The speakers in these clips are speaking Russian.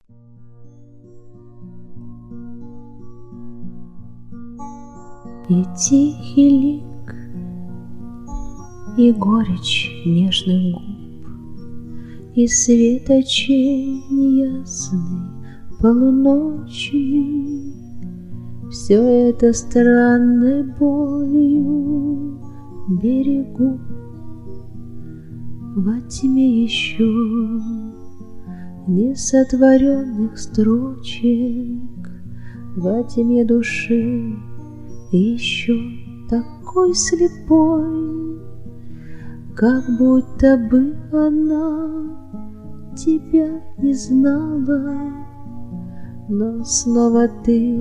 И тихий лик, и горечь нежных губ, и свет очей неясный полуночи, все это странной болью берегу. Во тьме еще несотворенных строчек, во тьме души еще такой слепой, как будто бы она тебя не знала, но снова ты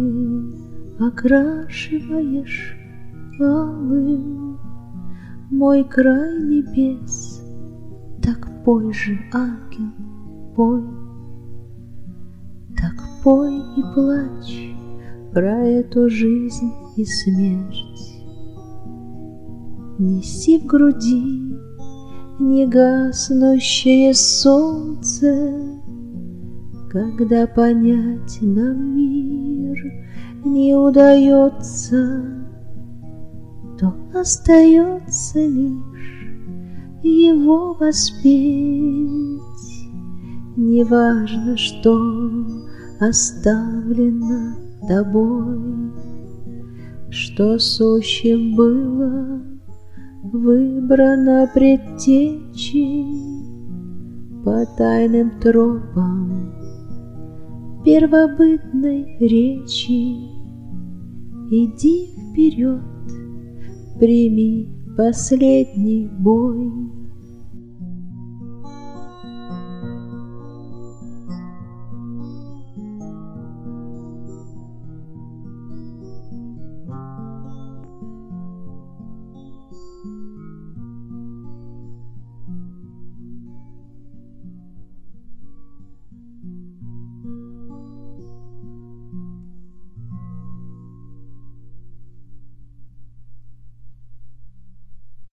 окрашиваешь алым мой край небес. Так пой же, ангел, пой, так пой и плачь про эту жизнь и смерть. Неси в груди негаснущее солнце, когда понять нам мир не удается, то остается лишь его воспеть. Неважно, что оставлено тобой, что сущим было выбрано предтечей по тайным тропам первобытной речи. Иди вперед, прими последний бой.